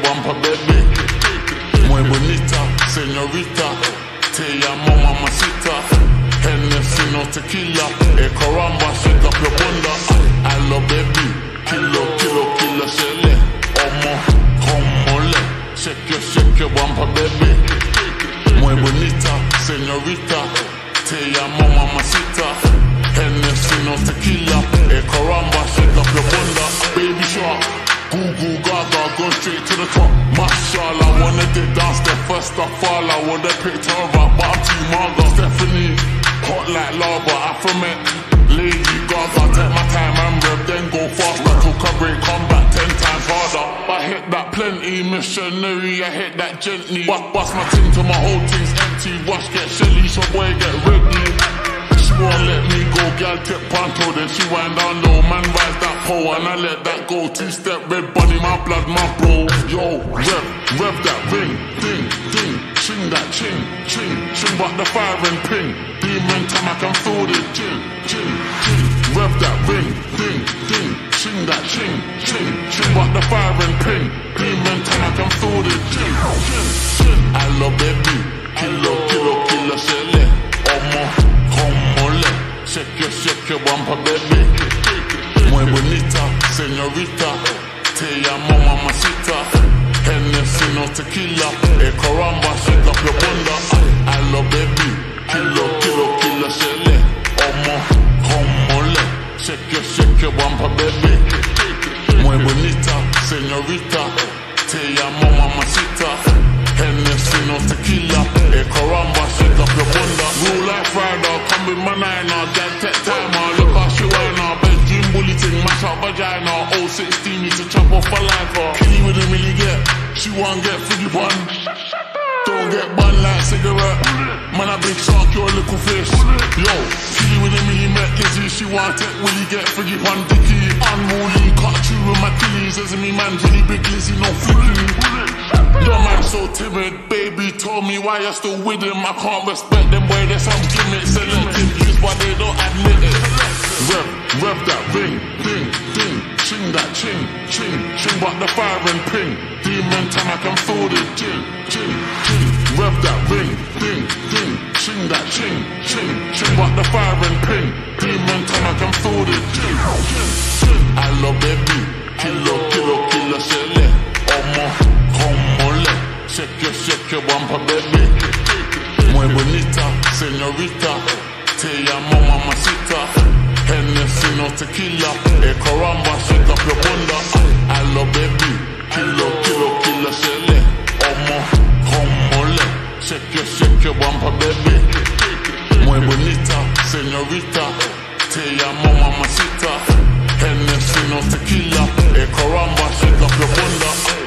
bumper, baby. Muy bonita, señorita. Te llamo mamacita. Hennessy, no tequila. Caramba, shake up your bunda. Hello, baby. Kilo, shele. Omo, comole. Shake your bumper, baby. Muy bonita, señorita. Te llamo mamacita. Hennessy, no tequila. Caramba, shake up your bunda. Baby shark, goo gaga, go straight to the top. Mashallah, wanna get down, step first, I fall. I would've picked her up, but I'm too maga. Stephanie, hot like lava, Afromet. Lady Gaga, take my time and rev, then go faster. Took a break, come back 10 times harder. I hit that plenty, missionary, I hit that gently. Bust my tin till my whole thing's empty. Wash, get shelly, so boy, get ready. She won't let me go, gal tip panto, then she wind down low. Man rise that pole and I let that go. Two-step red bunny, my blood, my bro. Yo, rev that ring, ding, ching that ching, but the fire and ping. Demon time I can feel the ching. Rev that ring, ding, ching that ching, but the fire and ping. Demon time I can feel the ching. Hello baby, kilo, shele. Omo, comole. Shake your bumper, baby. Muy bonita, señorita. Te llamo mamacita. Hennessy, no tequila. Caramba, shake up your bunda. Hello, baby. Kilo, shele. Omo, comole. Shake your bumper, baby. Muy bonita, señorita. Te llamo mamacita. Hennessy, no tequila. Caramba, shake up your bunda. Real life rider, come with my niner. Gang tech timer, look how she whine now. Bedroom bully ting, mash up vagina. 016, need to chop off a line for. Killy wouldn't really get, she won't get figgy bun. Don't get bun like cigarette. Man, a big shark, you're a little fish. Yo, Killy wouldn't really met Lizzie. She want it, will he get figgy bun dicky? Unruly, cut you with my killies. As me man, really big Lizzie, no flicky. Your man so timid, baby told me why you're still with him. I can't respect them, boy, there's some gimmicks. Selective use, but they don't admit it. Rev that ring, ding, ching that ching, but the fire and ping. Demon time I can feel the ching. Rev that ring, ding, ching that ching, but the fire and ping. Demon time I can feel the ching. Hello baby, kilo, shele. Omo, comole. Shake your bumper, baby. Muy bonita, señorita. Te llamo mamacita. Hennessy, no tequila. Caramba, shake up your bunda. Hello, baby. Kilo, shele. Omo, comole. Shake your bumper, baby. Muy bonita, señorita. Te llamo mamacita. Hennessy, no tequila. Caramba, shake up your bunda.